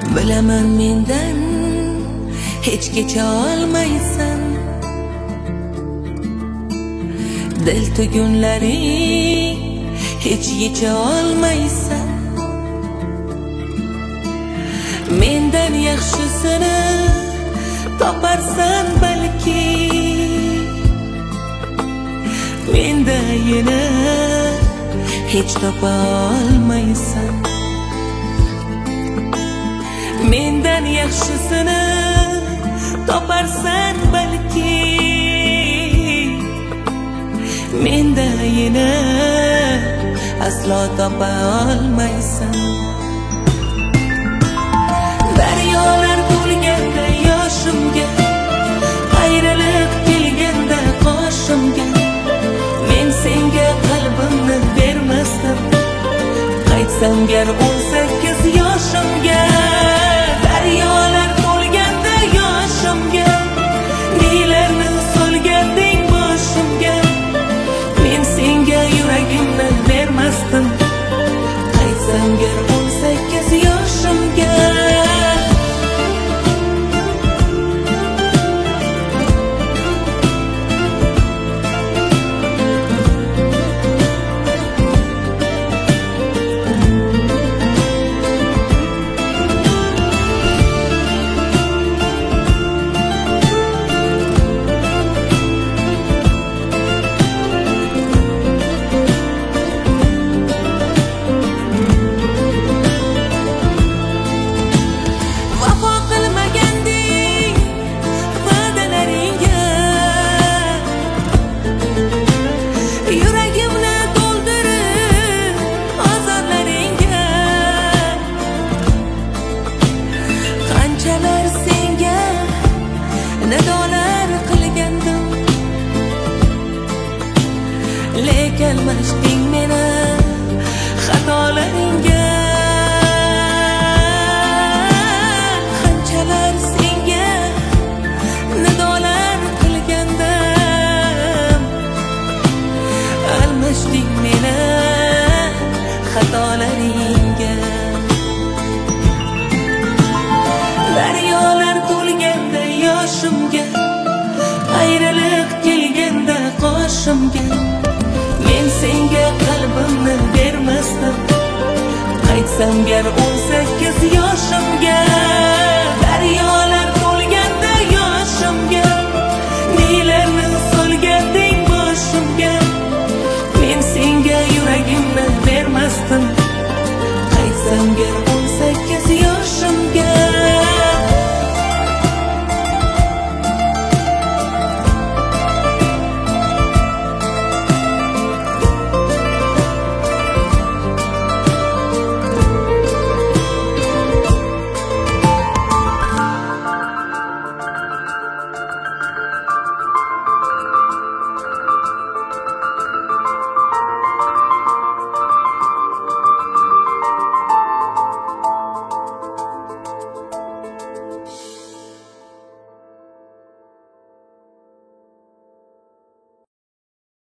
Bilaman mendan hech kecha olmaysan, dil tugunlaring hech yecha olmaysan. Mendan yaxshisini toparsan balki, menda yana hech topa olmaysan. Mendan yaxshisini toparsan balki, menda yana aslo topa olmaysan. Daryolar to'lganda yoshimga, ayrilib kelganda qoshimga, men senga qalbimni bermasdim. Qaytsam gar